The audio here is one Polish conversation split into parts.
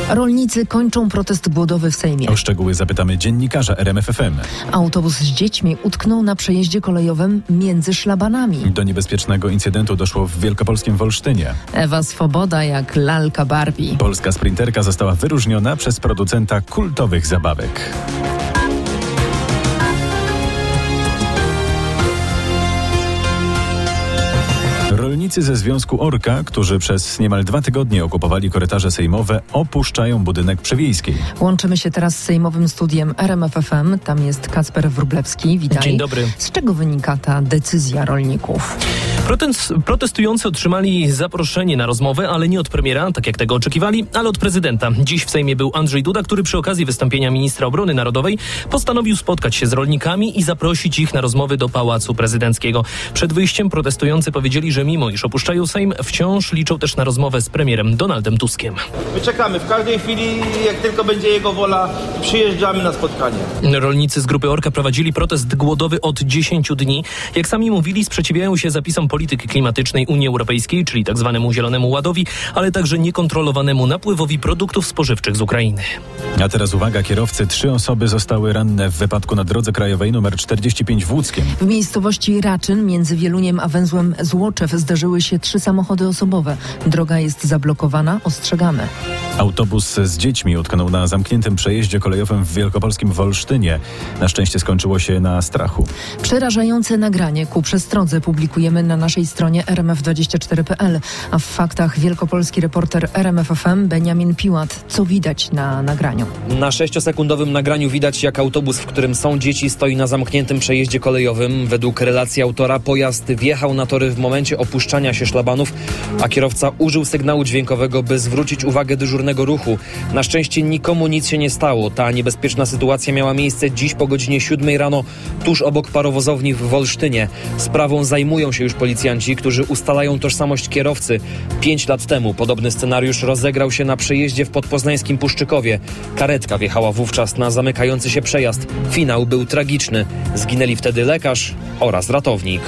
Rolnicy kończą protest głodowy w Sejmie. O szczegóły zapytamy dziennikarza RMF FM. Autobus z dziećmi utknął na przejeździe kolejowym między szlabanami. Do niebezpiecznego incydentu doszło w wielkopolskim Wolsztynie. Ewa Swoboda jak lalka Barbie. Polska sprinterka została wyróżniona przez producenta kultowych zabawek. Rolnicy ze Związku Orka, którzy przez niemal 2 tygodnie okupowali korytarze sejmowe, opuszczają budynek Przewiejskiej. Łączymy się teraz z sejmowym studiem RMF FM. Tam jest Kacper Wróblewski. Witaj. Dzień dobry. Z czego wynika ta decyzja rolników? Protestujący otrzymali zaproszenie na rozmowę, ale nie od premiera, tak jak tego oczekiwali, ale od prezydenta. Dziś w Sejmie był Andrzej Duda, który przy okazji wystąpienia ministra obrony narodowej postanowił spotkać się z rolnikami i zaprosić ich na rozmowy do Pałacu Prezydenckiego. Przed wyjściem protestujący powiedzieli, że mimo iż opuszczają Sejm, wciąż liczą też na rozmowę z premierem Donaldem Tuskiem. My czekamy. W każdej chwili, jak tylko będzie jego wola, przyjeżdżamy na spotkanie. Rolnicy z grupy Orka prowadzili protest głodowy od 10 dni. Jak sami mówili, sprzeciwiają się zapisom polityki klimatycznej Unii Europejskiej, czyli tzw. Zielonemu Ładowi, ale także niekontrolowanemu napływowi produktów spożywczych z Ukrainy. A teraz uwaga, kierowcy. 3 osoby zostały ranne w wypadku na drodze krajowej nr 45 w Łódzkiem. W miejscowości Raczyn między Wieluniem a węzłem Złoczew zdarzyły się 3 samochody osobowe. Droga jest zablokowana, ostrzegamy. Autobus z dziećmi utknął na zamkniętym przejeździe kolejowym w wielkopolskim Wolsztynie. Na szczęście skończyło się na strachu. Przerażające nagranie ku przestrodze publikujemy na naszej stronie rmf24.pl. A w faktach wielkopolski reporter RMF FM Beniamin Piłat. Co widać na nagraniu? Na 6-sekundowym nagraniu widać, jak autobus, w którym są dzieci, stoi na zamkniętym przejeździe kolejowym. Według relacji autora pojazd wjechał na tory w momencie opuszczania się szlabanów, a kierowca użył sygnału dźwiękowego, by zwrócić uwagę dyżurnego ruchu. Na szczęście nikomu nic się nie stało. Ta niebezpieczna sytuacja miała miejsce dziś po godzinie 7 rano, tuż obok parowozowni w Wolsztynie. Sprawą zajmują się już policjanci, którzy ustalają tożsamość kierowcy. 5 lat temu podobny scenariusz rozegrał się na przejeździe w podpoznańskim Puszczykowie. Karetka wjechała wówczas na zamykający się przejazd. Finał był tragiczny. Zginęli wtedy lekarz oraz ratownik.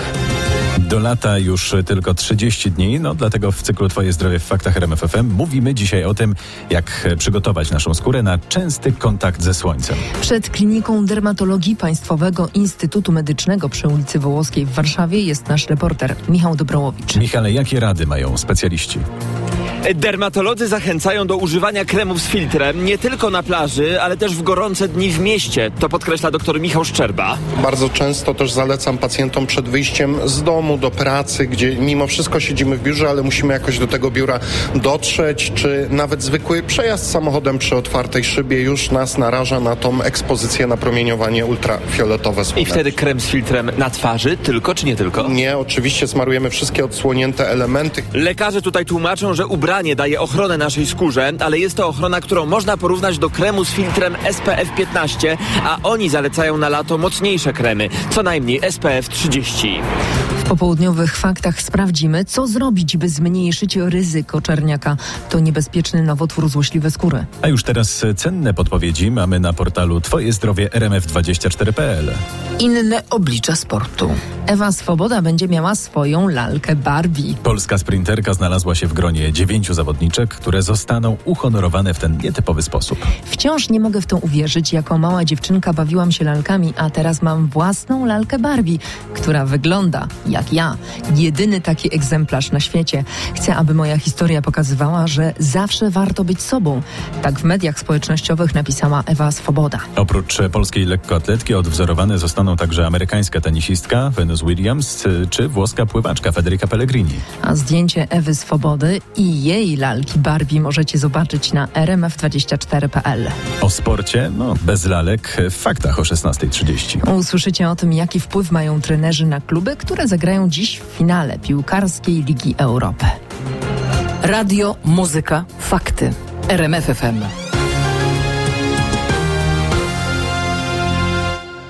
Do lata już tylko 30 dni, dlatego w cyklu Twoje zdrowie w faktach RMF FM mówimy dzisiaj o tym, jak przygotować naszą skórę na częsty kontakt ze słońcem. Przed kliniką dermatologii Państwowego Instytutu Medycznego przy ulicy Wołoskiej w Warszawie jest nasz reporter Michał Dobrołowicz. Michale, jakie rady mają specjaliści? Dermatolodzy zachęcają do używania kremów z filtrem nie tylko na plaży, ale też w gorące dni w mieście. To podkreśla dr Michał Szczerba. Bardzo często też zalecam pacjentom przed wyjściem z domu do pracy, gdzie mimo wszystko siedzimy w biurze, ale musimy jakoś do tego biura dotrzeć, czy nawet zwykły przejazd samochodem przy otwartej szybie już nas naraża na tą ekspozycję na promieniowanie ultrafioletowe. I wtedy krem z filtrem na twarzy tylko, czy nie tylko? Nie, oczywiście smarujemy wszystkie odsłonięte elementy. Lekarze tutaj tłumaczą, że ubranie daje ochronę naszej skórze, ale jest to ochrona, którą można porównać do kremu z filtrem SPF 15, a oni zalecają na lato mocniejsze kremy, co najmniej SPF 30. W popołudniowych faktach sprawdzimy, co zrobić, by zmniejszyć ryzyko czerniaka. To niebezpieczny nowotwór złośliwe skóry. A już teraz cenne podpowiedzi mamy na portalu Twoje zdrowie rmf24.pl. Inne oblicza sportu. Ewa Swoboda będzie miała swoją lalkę Barbie. Polska sprinterka znalazła się w gronie 9 zawodniczek, które zostaną uhonorowane w ten nietypowy sposób. Wciąż nie mogę w to uwierzyć. Jako mała dziewczynka bawiłam się lalkami, a teraz mam własną lalkę Barbie, która wygląda jak ja. Jedyny taki egzemplarz na świecie. Chcę, aby moja historia pokazywała, że zawsze warto być sobą. Tak w mediach społecznościowych napisała Ewa Swoboda. Oprócz polskiej lekkoatletki odwzorowane zostaną także amerykańska tenisistka Venus Williams czy włoska pływaczka Federica Pellegrini. A zdjęcie Ewy Swobody i jej lalki Barbie możecie zobaczyć na rmf24.pl. O sporcie, bez lalek, w faktach o 16:30. Usłyszycie o tym, jaki wpływ mają trenerzy na kluby, które zagrają dziś w finale piłkarskiej Ligi Europy. Radio, muzyka, fakty. RMF FM.